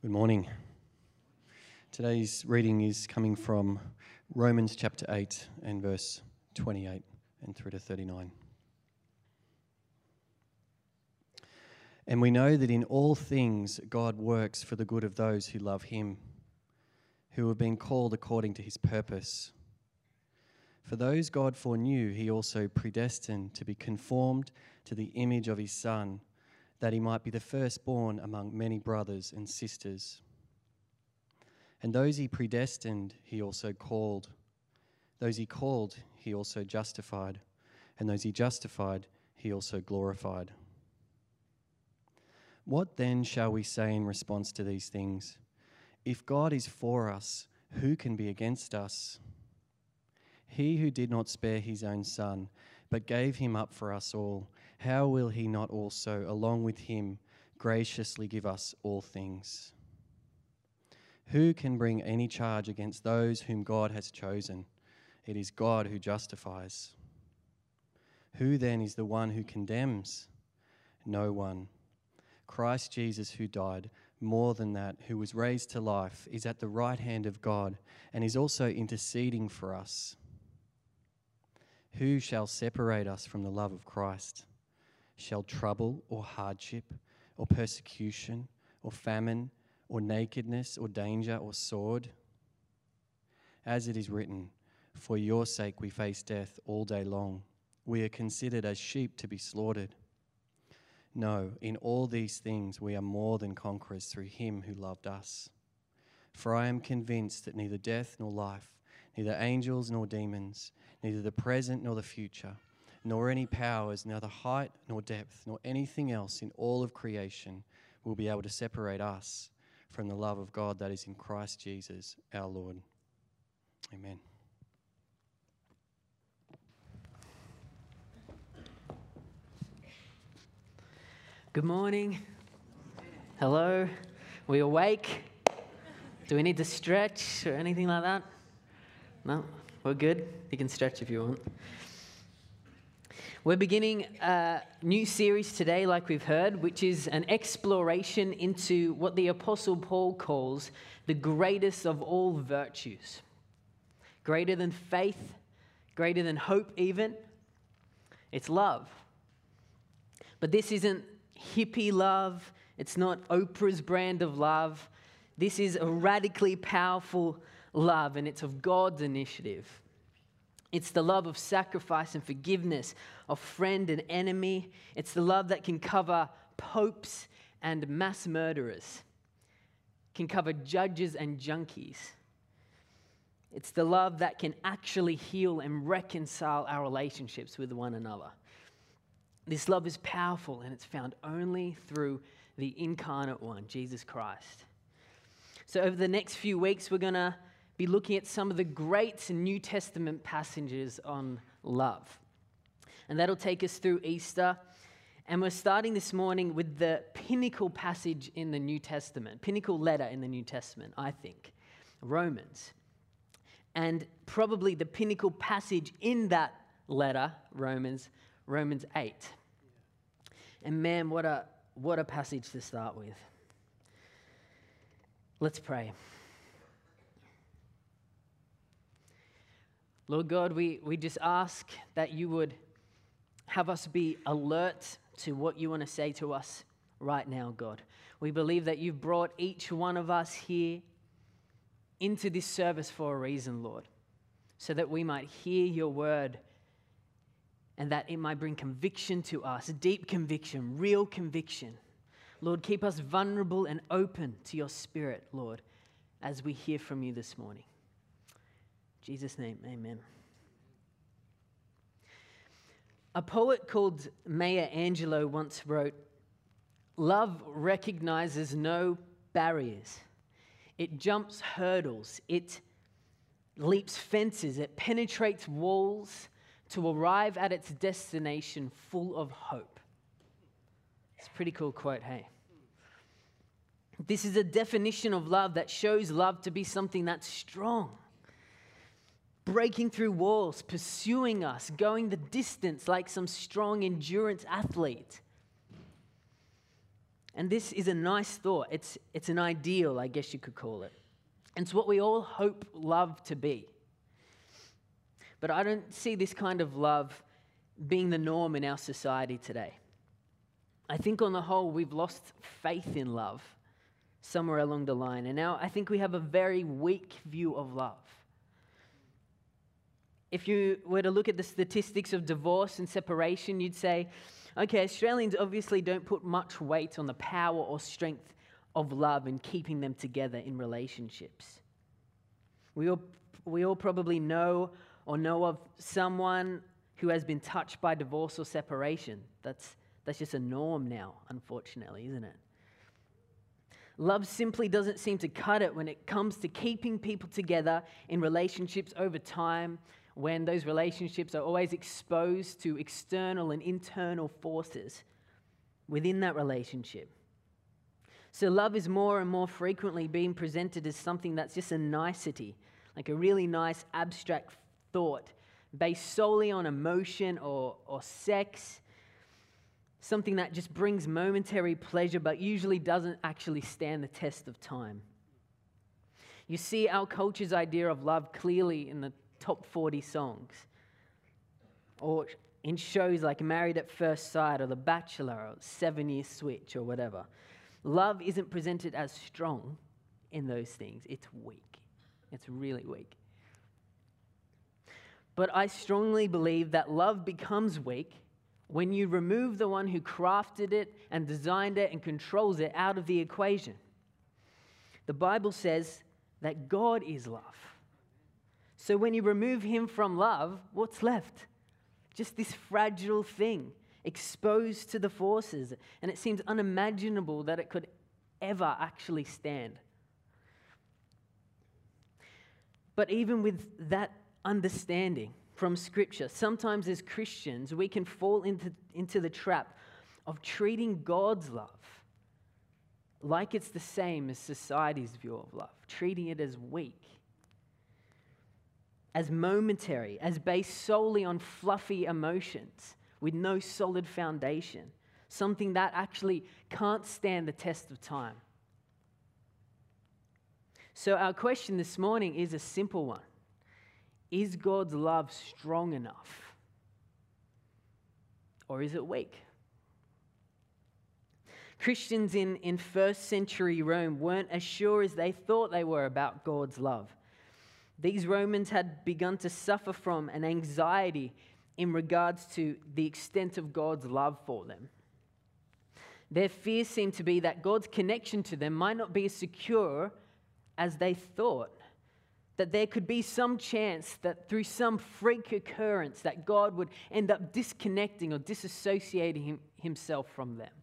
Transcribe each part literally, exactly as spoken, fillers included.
Good morning. Today's reading is coming from Romans chapter eight and verse twenty-eight and through to thirty-nine. And we know that in all things God works for the good of those who love him, who have been called according to his purpose. For those God foreknew, he also predestined to be conformed to the image of his Son, that he might be the firstborn among many brothers and sisters. And those he predestined, he also called. Those he called, he also justified. And those he justified, he also glorified. What then shall we say in response to these things? If God is for us, who can be against us? He who did not spare his own Son, but gave him up for us all, how will he not also, along with him, graciously give us all things? Who can bring any charge against those whom God has chosen? It is God who justifies. Who then is the one who condemns? No one. Christ Jesus, who died, more than that, who was raised to life, is at the right hand of God and is also interceding for us. Who shall separate us from the love of Christ? Shall trouble or hardship or persecution or famine or nakedness or danger or sword? As it is written, for your sake we face death all day long. We are considered as sheep to be slaughtered. No, in all these things we are more than conquerors through him who loved us. For I am convinced that neither death nor life, neither angels nor demons, neither the present nor the future, nor any powers, neither height nor depth, nor anything else in all of creation will be able to separate us from the love of God that is in Christ Jesus our Lord. Amen. Good morning. Hello. We awake? Do we need to stretch or anything like that? No? We're good? You can stretch if you want. We're beginning a new series today, like we've heard, which is an exploration into what the Apostle Paul calls the greatest of all virtues. Greater than faith, greater than hope even. It's love. But this isn't hippie love. It's not Oprah's brand of love. This is a radically powerful love, and it's of God's initiative. It's the love of sacrifice and forgiveness, of friend and enemy. It's the love that can cover popes and mass murderers, can cover judges and junkies. It's the love that can actually heal and reconcile our relationships with one another. This love is powerful, and it's found only through the incarnate one, Jesus Christ. So over the next few weeks, we're going to be looking at some of the great New Testament passages on love. And that'll take us through Easter. And we're starting this morning with the pinnacle passage in the New Testament, pinnacle letter in the New Testament, I think, Romans. And probably the pinnacle passage in that letter, Romans, Romans eight. And man, what a what a passage to start with. Let's pray. Lord God, we, we just ask that you would have us be alert to what you want to say to us right now, God. We believe that you've brought each one of us here into this service for a reason, Lord, so that we might hear your word and that it might bring conviction to us, deep conviction, real conviction. Lord, keep us vulnerable and open to your Spirit, Lord, as we hear from you this morning. In Jesus' name, amen. A poet called Maya Angelou once wrote, "Love recognizes no barriers. It jumps hurdles. It leaps fences. It penetrates walls to arrive at its destination full of hope." It's a pretty cool quote, hey? This is a definition of love that shows love to be something that's strong, breaking through walls, pursuing us, going the distance like some strong endurance athlete. And this is a nice thought. It's, it's an ideal, I guess you could call it. It's what we all hope love to be. But I don't see this kind of love being the norm in our society today. I think on the whole, we've lost faith in love somewhere along the line. And now I think we have a very weak view of love. If you were to look at the statistics of divorce and separation, you'd say, okay, Australians obviously don't put much weight on the power or strength of love and keeping them together in relationships. We all, we all probably know or know of someone who has been touched by divorce or separation. That's, that's just a norm now, unfortunately, isn't it? Love simply doesn't seem to cut it when it comes to keeping people together in relationships over time, when those relationships are always exposed to external and internal forces within that relationship. So love is more and more frequently being presented as something that's just a nicety, like a really nice abstract thought based solely on emotion or, or sex, something that just brings momentary pleasure but usually doesn't actually stand the test of time. You see our culture's idea of love clearly in the top forty songs, or in shows like Married at First Sight or The Bachelor or Seven Year Switch or whatever. Love isn't presented as strong in those things. It's weak. It's really weak. But I strongly believe that love becomes weak when you remove the one who crafted it and designed it and controls it out of the equation. The Bible says that God is love. So when you remove him from love, what's left? Just this fragile thing, exposed to the forces. And it seems unimaginable that it could ever actually stand. But even with that understanding from Scripture, sometimes as Christians, we can fall into, into the trap of treating God's love like it's the same as society's view of love, treating it as weak, as momentary, as based solely on fluffy emotions with no solid foundation, something that actually can't stand the test of time. So our question this morning is a simple one. Is God's love strong enough? Or is it weak? Christians in, in first century Rome weren't as sure as they thought they were about God's love. These Romans had begun to suffer from an anxiety in regards to the extent of God's love for them. Their fear seemed to be that God's connection to them might not be as secure as they thought, that there could be some chance that through some freak occurrence that God would end up disconnecting or disassociating him, himself from them.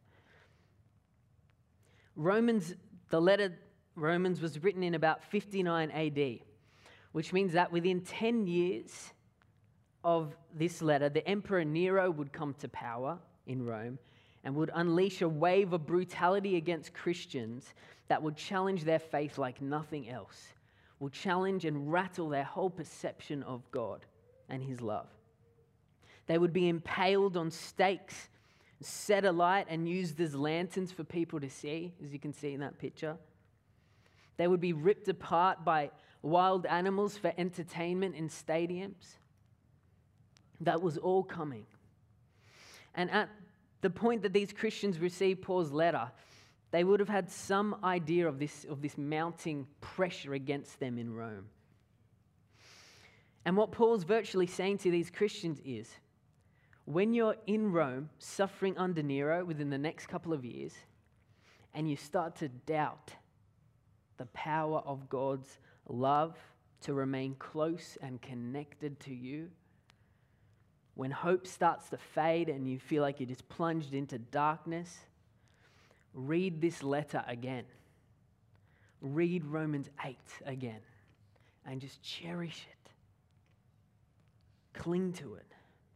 Romans, the letter Romans was written in about fifty-nine A D, which means that within ten years of this letter, the Emperor Nero would come to power in Rome and would unleash a wave of brutality against Christians that would challenge their faith like nothing else, will challenge and rattle their whole perception of God and his love. They would be impaled on stakes, set alight and used as lanterns for people to see, as you can see in that picture. They would be ripped apart by wild animals for entertainment in stadiums. That was all coming. And at the point that these Christians received Paul's letter, they would have had some idea of this, of this mounting pressure against them in Rome. And what Paul's virtually saying to these Christians is, when you're in Rome, suffering under Nero within the next couple of years, and you start to doubt the power of God's love to remain close and connected to you, when hope starts to fade and you feel like you're just plunged into darkness, read this letter again. Read Romans eight again and just cherish it. Cling to it.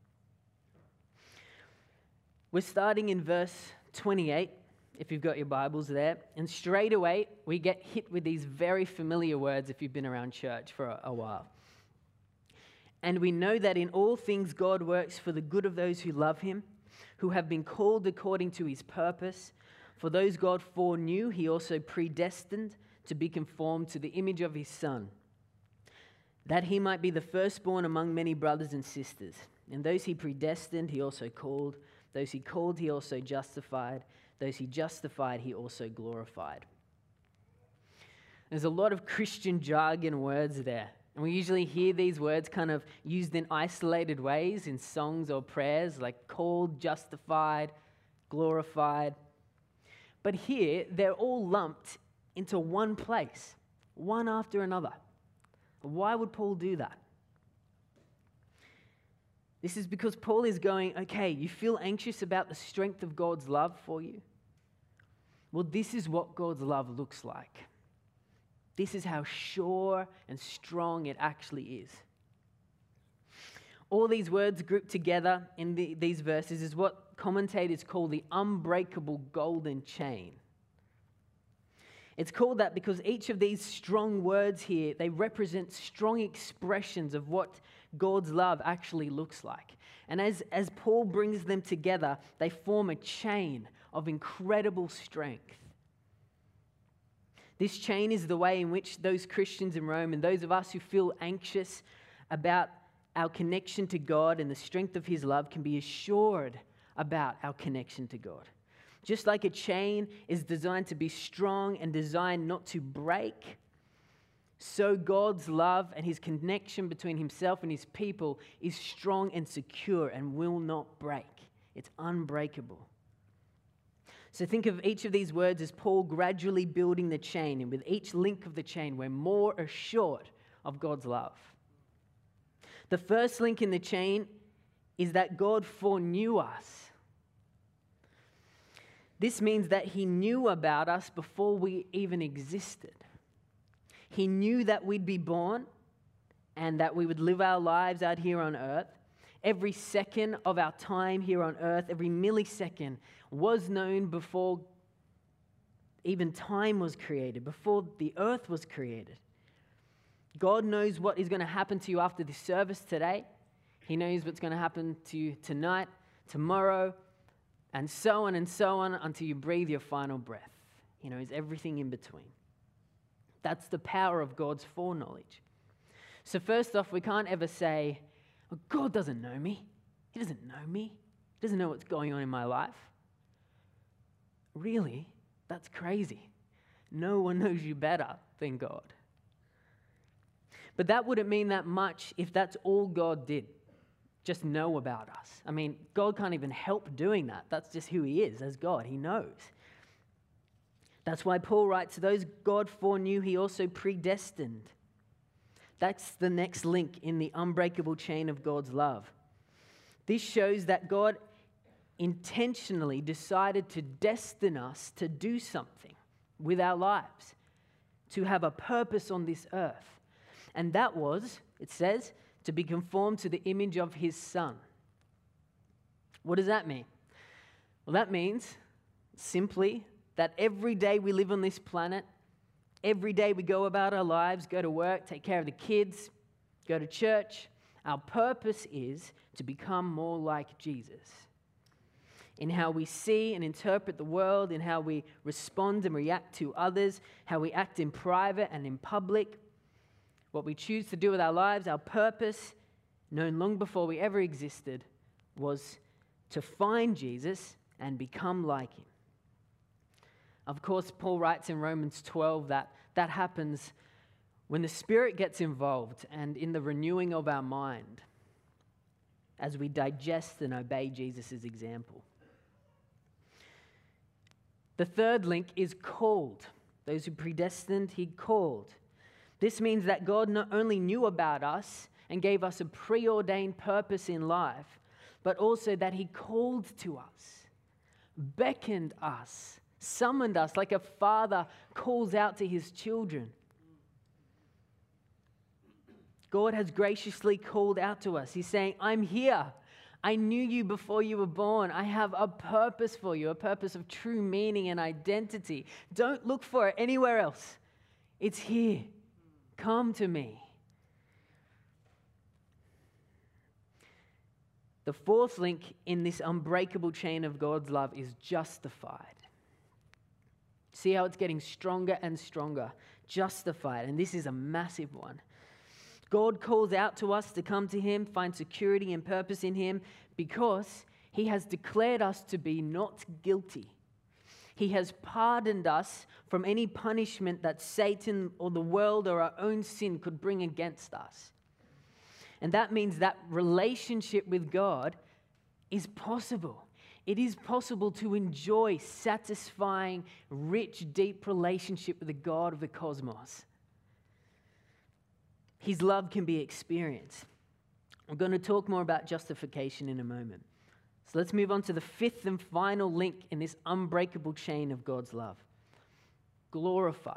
We're starting in verse twenty-eight, if you've got your Bibles there. And straight away, we get hit with these very familiar words if you've been around church for a, a while. And we know that in all things God works for the good of those who love him, who have been called according to his purpose. For those God foreknew, he also predestined to be conformed to the image of his Son, that he might be the firstborn among many brothers and sisters. And those he predestined, he also called. Those he called, he also justified. Those he justified, he also glorified. There's a lot of Christian jargon words there. And we usually hear these words kind of used in isolated ways in songs or prayers, like called, justified, glorified. But here, they're all lumped into one place, one after another. Why would Paul do that? This is because Paul is going, okay, you feel anxious about the strength of God's love for you? Well, this is what God's love looks like. This is how sure and strong it actually is. All these words grouped together in the, these verses is what commentators call the unbreakable golden chain. It's called that because each of these strong words here, they represent strong expressions of what God's love actually looks like. And as, as Paul brings them together, they form a chain of incredible strength. This chain is the way in which those Christians in Rome and those of us who feel anxious about our connection to God and the strength of his love can be assured about our connection to God. Just like a chain is designed to be strong and designed not to break, so God's love and his connection between himself and his people is strong and secure and will not break. It's unbreakable. So think of each of these words as Paul gradually building the chain, and with each link of the chain, we're more assured of God's love. The first link in the chain is that God foreknew us. This means that he knew about us before we even existed. He knew that we'd be born and that we would live our lives out here on earth. Every second of our time here on earth, every millisecond was known before even time was created, before the earth was created. God knows what is going to happen to you after this service today. He knows what's going to happen to you tonight, tomorrow, and so on and so on until you breathe your final breath. He knows everything in between. That's the power of God's foreknowledge. So first off, we can't ever say, oh, God doesn't know me. He doesn't know me. He doesn't know what's going on in my life. Really? That's crazy. No one knows you better than God. But that wouldn't mean that much if that's all God did. Just know about us. I mean, God can't even help doing that. That's just who he is as God. He knows. That's why Paul writes, those God foreknew, he also predestined. That's the next link in the unbreakable chain of God's love. This shows that God intentionally decided to destine us to do something with our lives, to have a purpose on this earth. And that was, it says, to be conformed to the image of his Son. What does that mean? Well, that means simply that every day we live on this planet, every day we go about our lives, go to work, take care of the kids, go to church, our purpose is to become more like Jesus. In how we see and interpret the world, in how we respond and react to others, how we act in private and in public, what we choose to do with our lives, our purpose, known long before we ever existed, was to find Jesus and become like him. Of course, Paul writes in Romans twelve that that happens when the Spirit gets involved and in the renewing of our mind as we digest and obey Jesus' example. The third link is called. Those who predestined, he called. This means that God not only knew about us and gave us a preordained purpose in life, but also that he called to us, beckoned us, summoned us like a father calls out to his children. God has graciously called out to us. He's saying, I'm here. I knew you before you were born. I have a purpose for you, a purpose of true meaning and identity. Don't look for it anywhere else. It's here. Come to me. The fourth link in this unbreakable chain of God's love is justified. See how it's getting stronger and stronger. Justified, and this is a massive one. God calls out to us to come to him, find security and purpose in him, because he has declared us to be not guilty. He has pardoned us from any punishment that Satan or the world or our own sin could bring against us. And that means that relationship with God is possible. It is possible to enjoy satisfying, rich, deep relationship with the God of the cosmos. His love can be experienced. We're going to talk more about justification in a moment. So let's move on to the fifth and final link in this unbreakable chain of God's love. Glorified.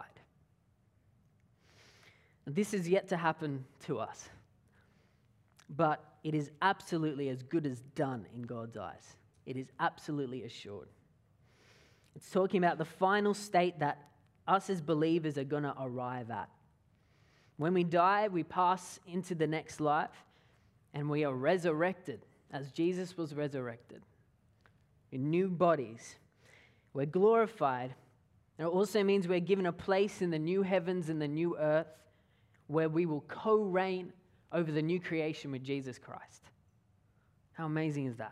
This is yet to happen to us, but it is absolutely as good as done in God's eyes. It is absolutely assured. It's talking about the final state that us as believers are going to arrive at. When we die, we pass into the next life, and we are resurrected as Jesus was resurrected in new bodies. We're glorified. And it also means we're given a place in the new heavens and the new earth where we will co-reign over the new creation with Jesus Christ. How amazing is that?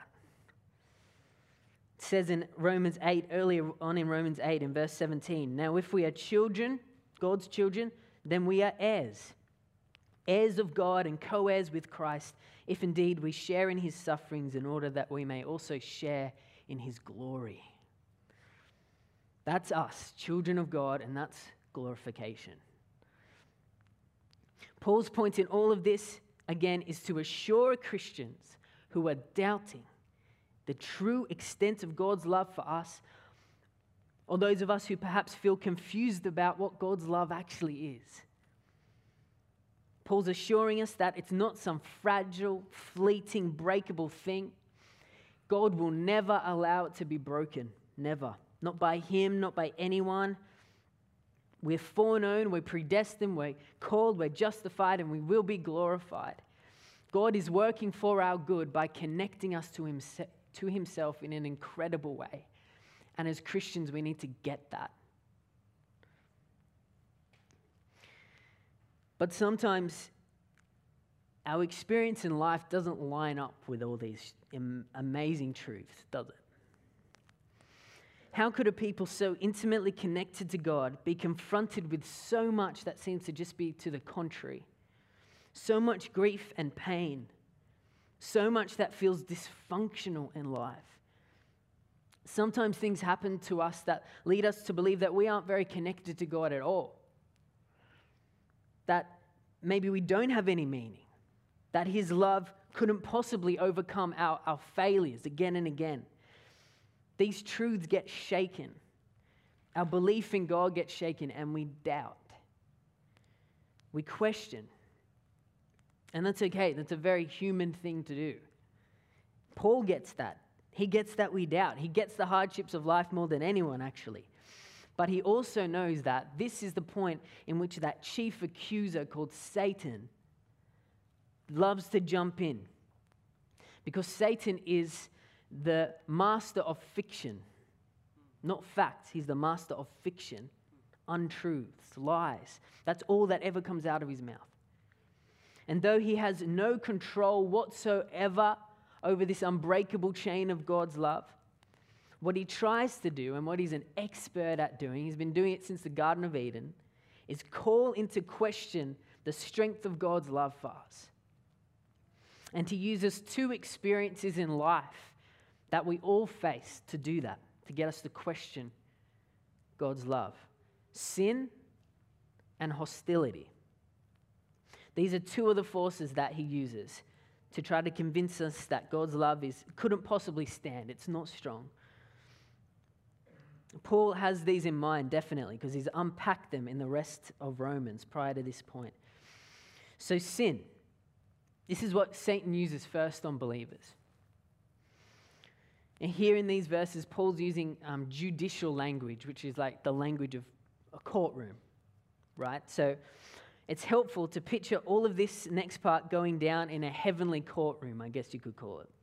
It says in Romans eight, earlier on in Romans eight, in verse seventeen, now if we are children, God's children, then we are heirs, heirs of God and co-heirs with Christ, if indeed we share in his sufferings in order that we may also share in his glory. That's us, children of God, and that's glorification. Paul's point in all of this, again, is to assure Christians who are doubting the true extent of God's love for us, or those of us who perhaps feel confused about what God's love actually is. Paul's assuring us that it's not some fragile, fleeting, breakable thing. God will never allow it to be broken. Never. Not by him, not by anyone. We're foreknown, we're predestined, we're called, we're justified, and we will be glorified. God is working for our good by connecting us to himself, to himself in an incredible way. And as Christians, we need to get that. But sometimes our experience in life doesn't line up with all these amazing truths, does it? How could a people so intimately connected to God be confronted with so much that seems to just be to the contrary? So much grief and pain, so much that feels dysfunctional in life. Sometimes things happen to us that lead us to believe that we aren't very connected to God at all. That maybe we don't have any meaning. That his love couldn't possibly overcome our, our failures again and again. These truths get shaken. Our belief in God gets shaken, and we doubt. We question. And that's okay. That's a very human thing to do. Paul gets that. He gets that we doubt. He gets the hardships of life more than anyone, actually. But he also knows that this is the point in which that chief accuser called Satan loves to jump in. Because Satan is the master of fiction, not facts. He's the master of fiction, untruths, lies. That's all that ever comes out of his mouth. And though he has no control whatsoever over this unbreakable chain of God's love, what he tries to do, and what he's an expert at doing, he's been doing it since the Garden of Eden, is call into question the strength of God's love for us. And he uses two experiences in life that we all face to do that, to get us to question God's love. Sin and hostility. These are two of the forces that he uses to try to convince us that God's love is couldn't possibly stand. It's not strong. Paul has these in mind, definitely, because he's unpacked them in the rest of Romans prior to this point. So sin. This is what Satan uses first on believers. And here in these verses, Paul's using um, judicial language, which is like the language of a courtroom, right? So it's helpful to picture all of this next part going down in a heavenly courtroom, I guess you could call it.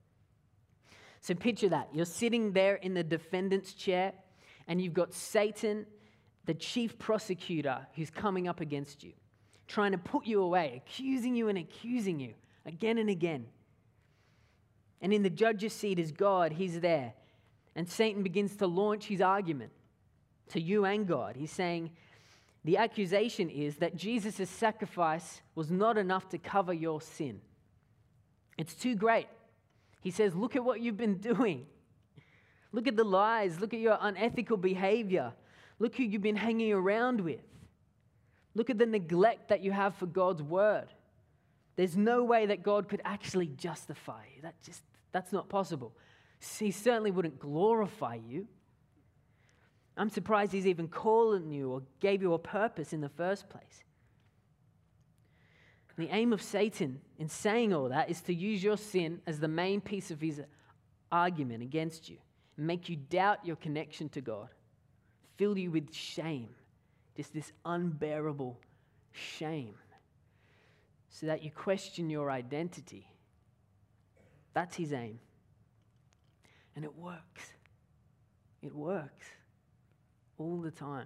So picture that. You're sitting there in the defendant's chair, and you've got Satan the chief prosecutor who's coming up against you, trying to put you away, accusing you and accusing you again and again. And in the judge's seat is God. He's there. And Satan begins to launch his argument to you and God. He's saying the accusation is that Jesus' sacrifice was not enough to cover your sin. It's too great. He says, look at what you've been doing. Look at the lies. Look at your unethical behavior. Look who you've been hanging around with. Look at the neglect that you have for God's word. There's no way that God could actually justify you. That just, that's not possible. He certainly wouldn't glorify you. I'm surprised he's even calling you or gave you a purpose in the first place. The aim of Satan in saying all that is to use your sin as the main piece of his argument against you, and make you doubt your connection to God, fill you with shame, just this unbearable shame, so that you question your identity. That's his aim. And it works. It works all the time.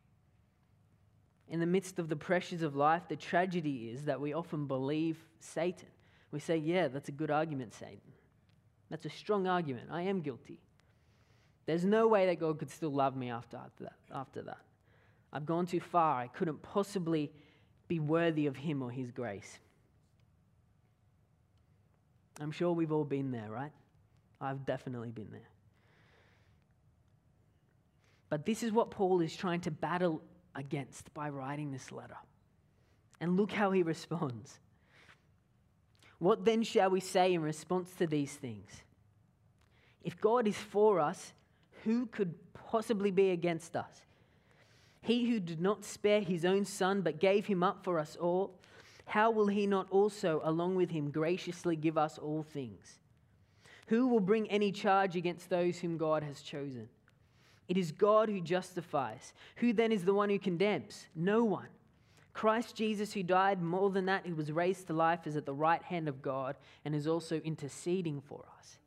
In the midst of the pressures of life, the tragedy is that we often believe Satan. We say, yeah, that's a good argument, Satan. That's a strong argument. I am guilty. There's no way that God could still love me after, after that. After that. I've gone too far. I couldn't possibly be worthy of him or his grace. I'm sure we've all been there, right? I've definitely been there. But this is what Paul is trying to battle against by writing this letter. And look how he responds. What then shall we say in response to these things? If God is for us, who could possibly be against us? He who did not spare his own son, but gave him up for us all, how will he not also, along with him, graciously give us all things? Who will bring any charge against those whom God has chosen? It is God who justifies. Who then is the one who condemns? No one. Christ Jesus, who died, more than that, who was raised to life, is at the right hand of God and is also interceding for us.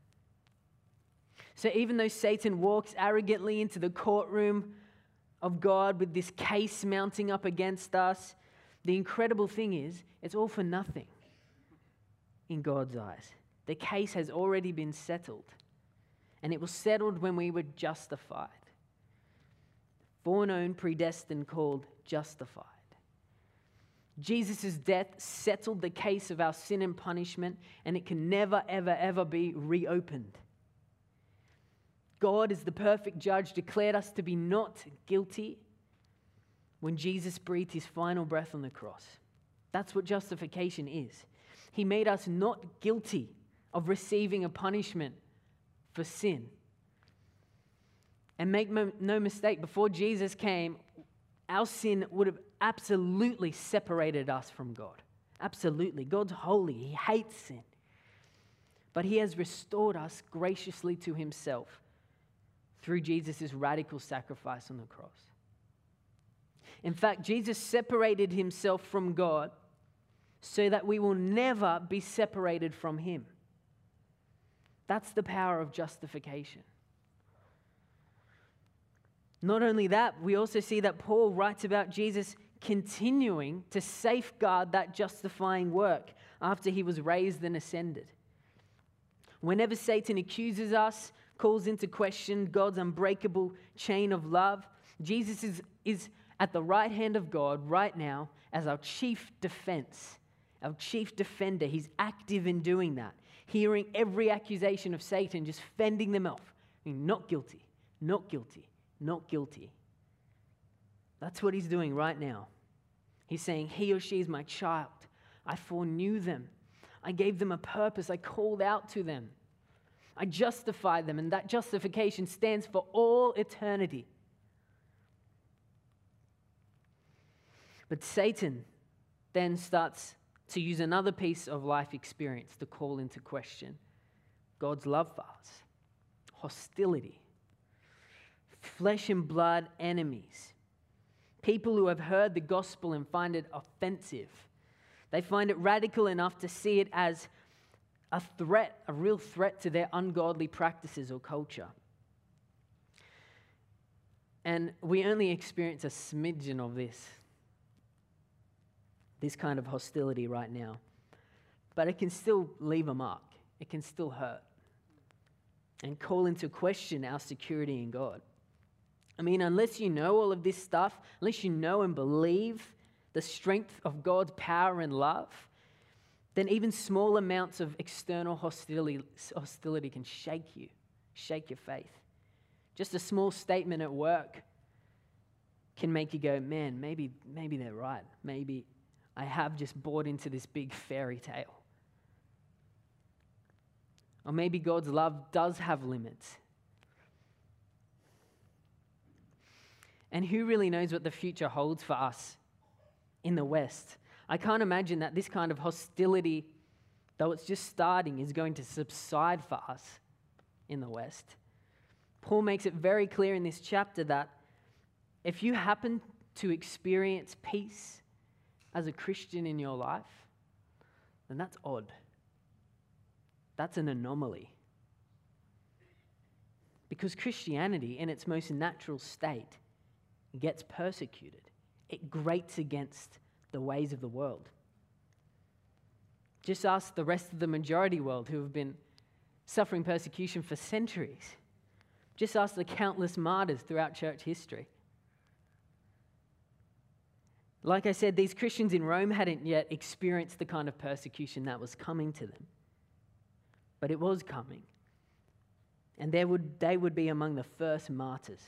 So even though Satan walks arrogantly into the courtroom of God with this case mounting up against us, the incredible thing is, it's all for nothing in God's eyes. The case has already been settled. And it was settled when we were justified. Foreknown, predestined, called, justified. Jesus' death settled the case of our sin and punishment, and it can never, ever, ever be reopened. God, as the perfect judge, declared us to be not guilty when Jesus breathed his final breath on the cross. That's what justification is. He made us not guilty of receiving a punishment for sin. And make no mistake, before Jesus came, our sin would have absolutely separated us from God. Absolutely. God's holy. He hates sin. But he has restored us graciously to himself through Jesus' radical sacrifice on the cross. In fact, Jesus separated himself from God so that we will never be separated from him. That's the power of justification. Not only that, we also see that Paul writes about Jesus continuing to safeguard that justifying work after he was raised and ascended. Whenever Satan accuses us, calls into question God's unbreakable chain of love, Jesus is, is at the right hand of God right now as our chief defense, our chief defender. He's active in doing that, hearing every accusation of Satan, just fending them off. I mean, not guilty, not guilty, not guilty. That's what he's doing right now. He's saying, he or she is my child. I foreknew them. I gave them a purpose. I called out to them. I justified them, and that justification stands for all eternity. But Satan then starts to use another piece of life experience to call into question God's love for us. Hostility. Flesh and blood enemies. People who have heard the gospel and find it offensive. They find it radical enough to see it as a threat, a real threat to their ungodly practices or culture. And we only experience a smidgen of this, this kind of hostility right now. But it can still leave a mark. It can still hurt and call into question our security in God. I mean, unless you know all of this stuff, unless you know and believe the strength of God's power and love, then even small amounts of external hostility, hostility can shake you, shake your faith. Just a small statement at work can make you go, man, maybe, maybe they're right. Maybe I have just bought into this big fairy tale. Or maybe God's love does have limits. And who really knows what the future holds for us in the West? I can't imagine that this kind of hostility, though it's just starting, is going to subside for us in the West. Paul makes it very clear in this chapter that if you happen to experience peace as a Christian in your life, then that's odd. That's an anomaly. Because Christianity, in its most natural state, gets persecuted. It grates against the ways of the world. Just ask the rest of the majority world who have been suffering persecution for centuries. Just ask the countless martyrs throughout church history. Like I said, these Christians in Rome hadn't yet experienced the kind of persecution that was coming to them. But it was coming. And they would, they would be among the first martyrs.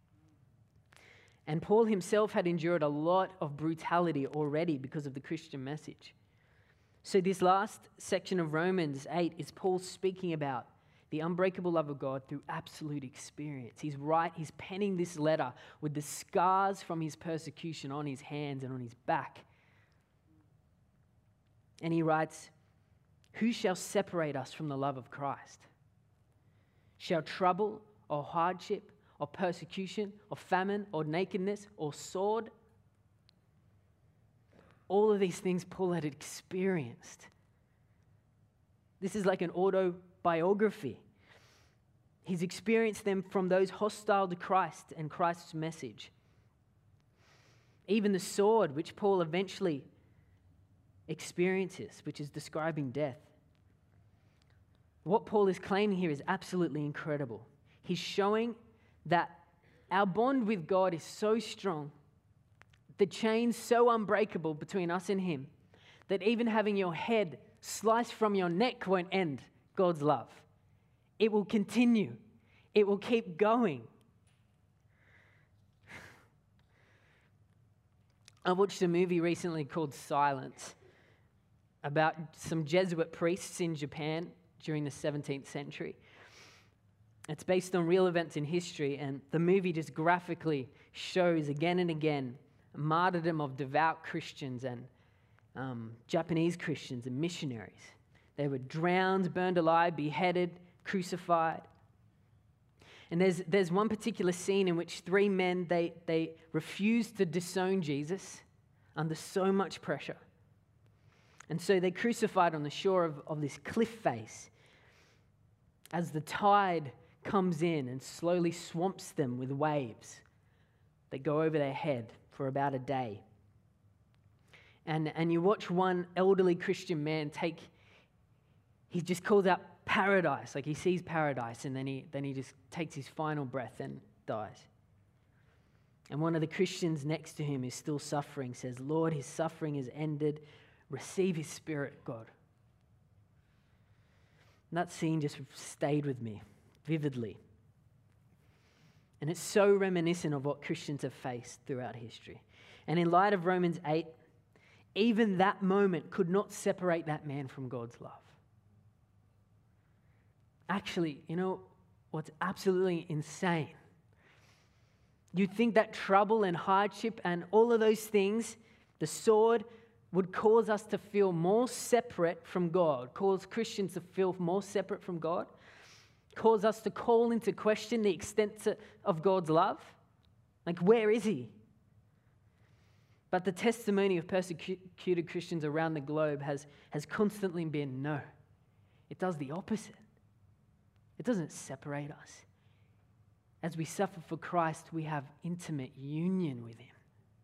And Paul himself had endured a lot of brutality already because of the Christian message. So this last section of Romans eight is Paul speaking about the unbreakable love of God through absolute experience. He's right, he's penning this letter with the scars from his persecution on his hands and on his back. And he writes, "Who shall separate us from the love of Christ? Shall trouble or hardship or persecution or famine or nakedness or sword?" All of these things Paul had experienced. This is like an autobiography. He's experienced them from those hostile to Christ and Christ's message. Even the sword, which Paul eventually experiences, which is describing death. What Paul is claiming here is absolutely incredible. He's showing that our bond with God is so strong, the chain's so unbreakable between us and him, that even having your head sliced from your neck won't end God's love. It will continue. It will keep going. I watched a movie recently called Silence about some Jesuit priests in Japan during the seventeenth century. It's based on real events in history, and the movie just graphically shows again and again a martyrdom of devout Christians and um, Japanese Christians and missionaries. They were drowned, burned alive, beheaded, crucified. And there's there's one particular scene in which three men, they, they refused to disown Jesus under so much pressure. And so they crucified on the shore of, of this cliff face as the tide comes in and slowly swamps them with waves that go over their head for about a day. And, and you watch one elderly Christian man take, he just calls out paradise, like he sees paradise, and then he, then he just takes his final breath and dies. And one of the Christians next to him, who's still suffering, says, "Lord, his suffering is ended. Receive his spirit, God." And that scene just stayed with me vividly. And it's so reminiscent of what Christians have faced throughout history. And in light of Romans eight, even that moment could not separate that man from God's love. Actually, you know what's absolutely insane? You'd think that trouble and hardship and all of those things, the sword, would cause us to feel more separate from God, cause Christians to feel more separate from God, cause us to call into question the extent of God's love. Like, where is he? But the testimony of persecuted Christians around the globe has, has constantly been, no, it does the opposite. It doesn't separate us. As we suffer for Christ, we have intimate union with him.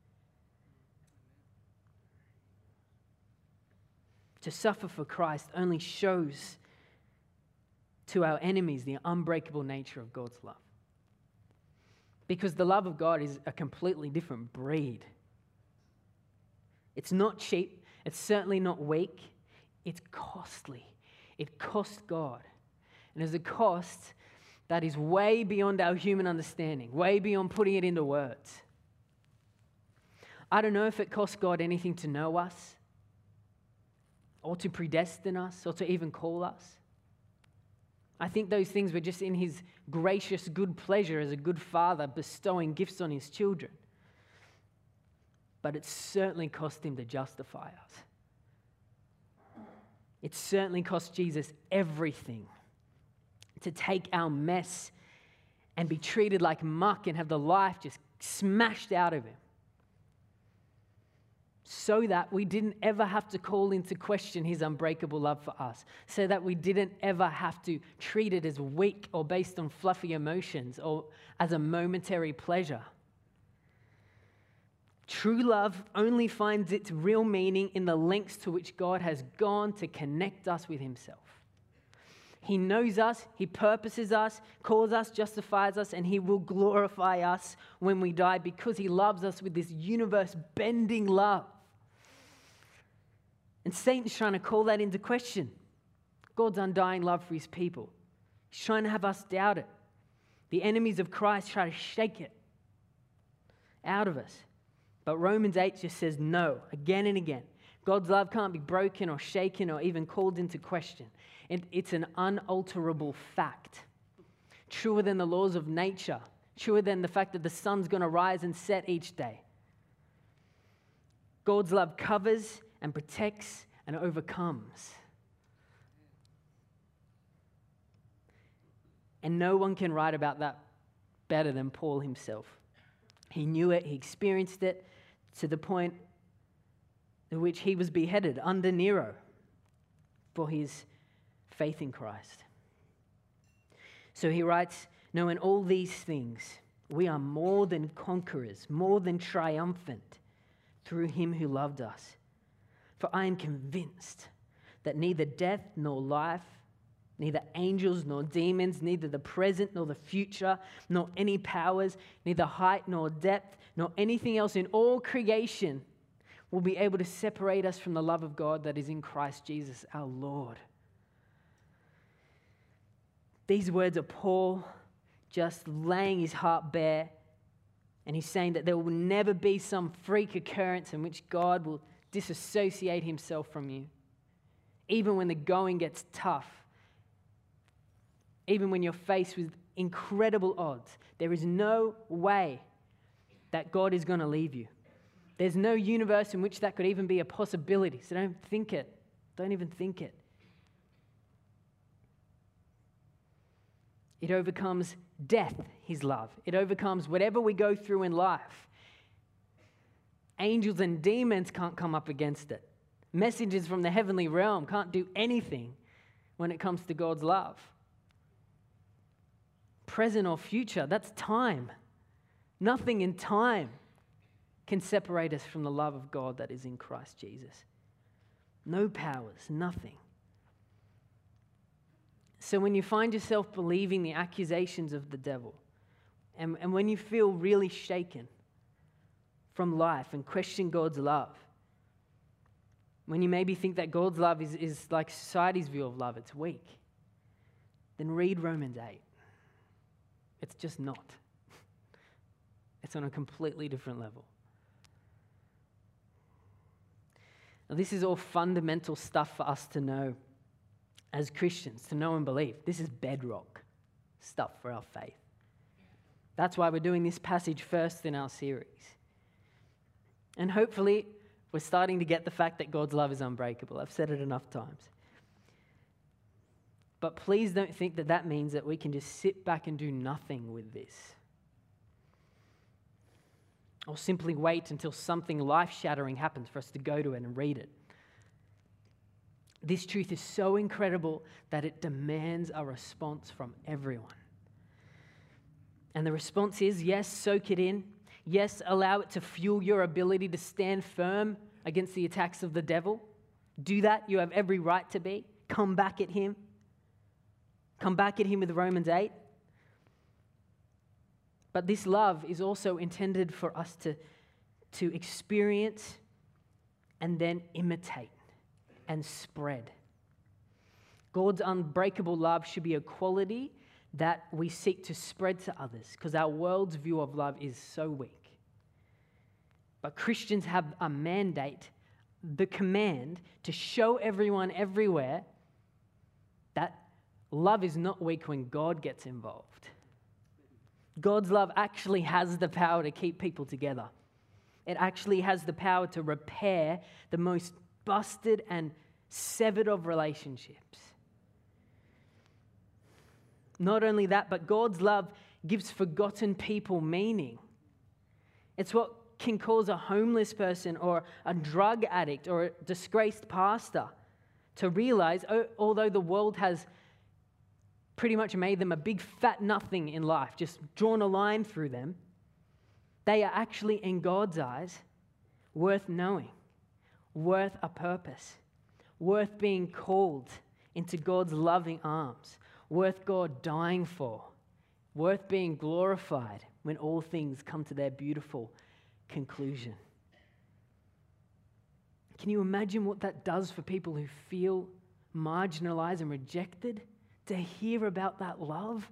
To suffer for Christ only shows to our enemies the unbreakable nature of God's love. Because the love of God is a completely different breed. It's not cheap. It's certainly not weak. It's costly. It cost God. And there's a cost that is way beyond our human understanding, way beyond putting it into words. I don't know if it cost God anything to know us, or to predestine us, or to even call us. I think those things were just in his gracious good pleasure as a good father bestowing gifts on his children. But it certainly cost him to justify us. It certainly cost Jesus everything to take our mess and be treated like muck and have the life just smashed out of him, so that we didn't ever have to call into question his unbreakable love for us, so that we didn't ever have to treat it as weak or based on fluffy emotions or as a momentary pleasure. True love only finds its real meaning in the lengths to which God has gone to connect us with himself. He knows us, he purposes us, calls us, justifies us, and he will glorify us when we die because he loves us with this universe-bending love. And Satan's trying to call that into question. God's undying love for his people. He's trying to have us doubt it. The enemies of Christ try to shake it out of us. But Romans eight just says no, again and again. God's love can't be broken or shaken or even called into question. It, it's an unalterable fact. Truer than the laws of nature. Truer than the fact that the sun's going to rise and set each day. God's love covers and protects and overcomes. And no one can write about that better than Paul himself. He knew it, he experienced it to the point at which he was beheaded under Nero for his faith in Christ. So he writes, "No, in all these things, we are more than conquerors, more than triumphant through him who loved us. For I am convinced that neither death nor life, neither angels nor demons, neither the present nor the future, nor any powers, neither height nor depth, nor anything else in all creation will be able to separate us from the love of God that is in Christ Jesus our Lord." These words are Paul just laying his heart bare, and he's saying that there will never be some freak occurrence in which God will disassociate himself from you. Even when the going gets tough, even when you're faced with incredible odds, there is no way that God is going to leave you. There's no universe in which that could even be a possibility. So don't think it. Don't even think it. It overcomes death, his love. It overcomes whatever we go through in life. Angels and demons can't come up against it. Messengers from the heavenly realm can't do anything when it comes to God's love. Present or future, that's time. Nothing in time can separate us from the love of God that is in Christ Jesus. No powers, nothing. So when you find yourself believing the accusations of the devil, and, and when you feel really shaken from life and question God's love, when you maybe think that God's love is, is like society's view of love, it's weak, then read Romans eight. It's just not. It's on a completely different level. Now, this is all fundamental stuff for us to know as Christians, to know and believe. This is bedrock stuff for our faith. That's why we're doing this passage first in our series. And hopefully, we're starting to get the fact that God's love is unbreakable. I've said it enough times. But please don't think that that means that we can just sit back and do nothing with this. Or simply wait until something life-shattering happens for us to go to it and read it. This truth is so incredible that it demands a response from everyone. And the response is, yes, soak it in. Yes, allow it to fuel your ability to stand firm against the attacks of the devil. Do that. You have every right to be. Come back at him. Come back at him with Romans eight. But this love is also intended for us to, to experience and then imitate and spread. God's unbreakable love should be a quality that we seek to spread to others because our world's view of love is so weak. But Christians have a mandate, the command to show everyone everywhere that love is not weak when God gets involved. God's love actually has the power to keep people together. It actually has the power to repair the most busted and severed of relationships. Not only that, but God's love gives forgotten people meaning. It's what can cause a homeless person or a drug addict or a disgraced pastor to realize, oh, although the world has pretty much made them a big fat nothing in life, just drawn a line through them, they are actually, in God's eyes, worth knowing, worth a purpose, worth being called into God's loving arms, worth God dying for, worth being glorified when all things come to their beautiful conclusion. Can you imagine what that does for people who feel marginalized and rejected to hear about that love?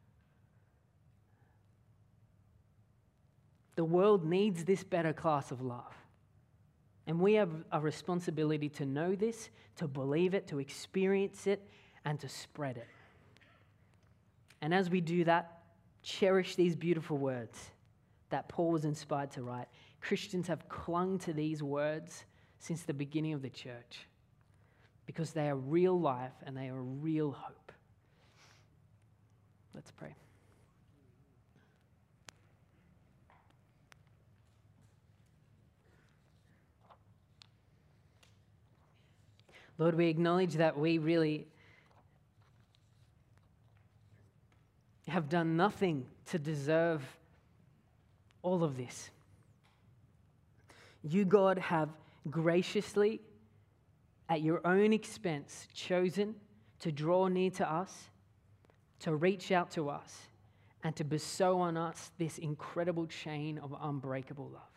The world needs this better class of love. And we have a responsibility to know this, to believe it, to experience it, and to spread it. And as we do that, cherish these beautiful words that Paul was inspired to write. Christians have clung to these words since the beginning of the church because they are real life and they are real hope. Let's pray. Lord, we acknowledge that we really have done nothing to deserve all of this. You, God, have graciously, at your own expense, chosen to draw near to us, to reach out to us, and to bestow on us this incredible chain of unbreakable love.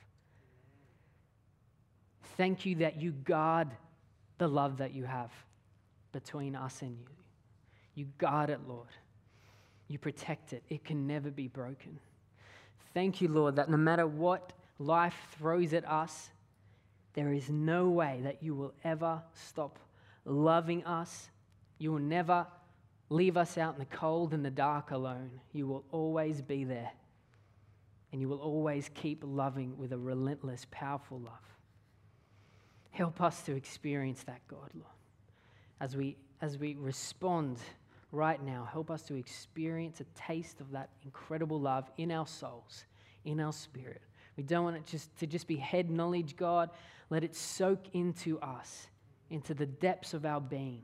Thank you that you guard the love that you have between us and you. You guard it, Lord. You protect it. It can never be broken. Thank you, Lord, that no matter what life throws at us, there is no way that you will ever stop loving us. You will never leave us out in the cold and the dark alone. You will always be there. And you will always keep loving with a relentless, powerful love. Help us to experience that, God, Lord. As we, as we respond right now, help us to experience a taste of that incredible love in our souls, in our spirit. We don't want it just to just be head knowledge, God. Let it soak into us, into the depths of our being.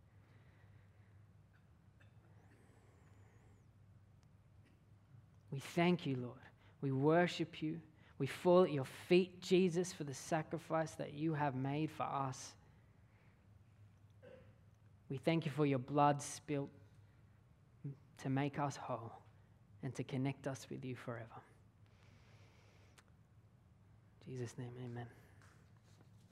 We thank you, Lord. We worship you. We fall at your feet, Jesus, for the sacrifice that you have made for us. We thank you for your blood spilt to make us whole and to connect us with you forever. In Jesus' name, amen.